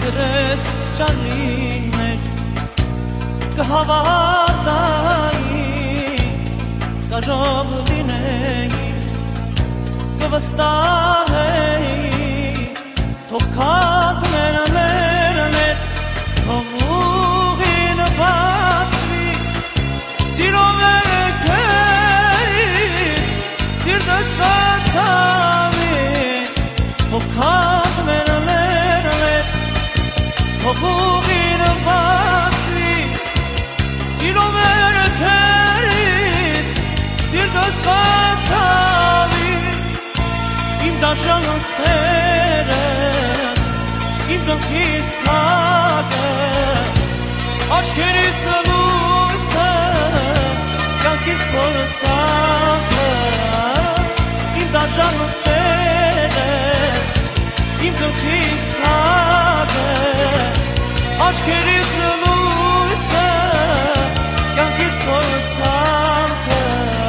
Դրես ճանին մեր կհավատայի կարող լինեի կվստահեի թող քաթները մեր թող ուղին բացվի սիրով քեզ սիրտս բացավի թող քաթները թող ուղին բացվի սիրով քեզ սիրտս բացավի իմ դաշան սերս իմ գլխիս քագը աչքերիս լույսը կյանքիս փորձակը իմ դաշան սերս իմ գլխիս քագը աչքերիս լույսը կյանքիս փորձակը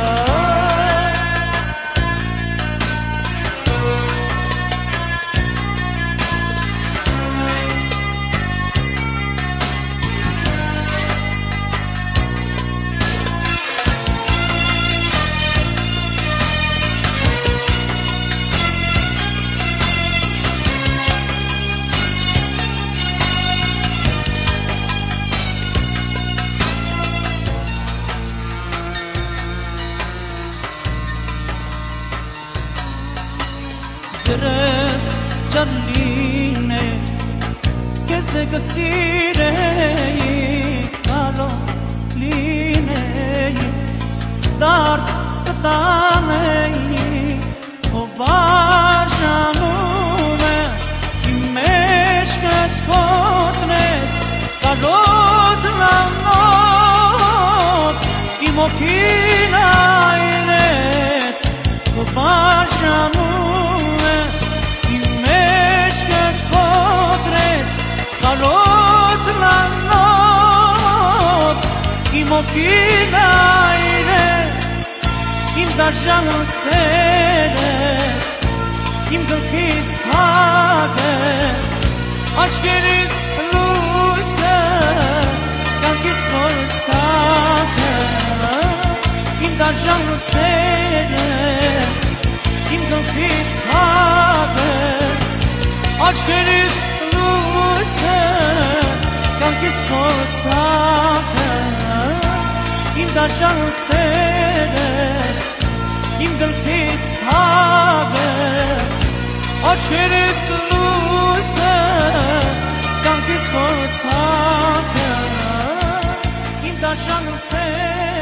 Դրես ճանին է կեզ է կսիրեի կարող լինեի դարդ կտանեի ով բաժանում է իմ մեջ կես կոտնես կարոտն անոտ իմ օքին այնեց ով բաժանում իմ օքին այրես իմ դաշան սերես իմ գլխիս քագը աչքերիս լույսը կյանքիս փորձակը իմ դաշան սերես իմ գլխիս քագը աչքերիս լույսը կյանքիս փորձակը իմ դաշան սերես իմ գլխիս քագը աչքերիս լույսը կյանքիս փորձակը իմ դաշան սերես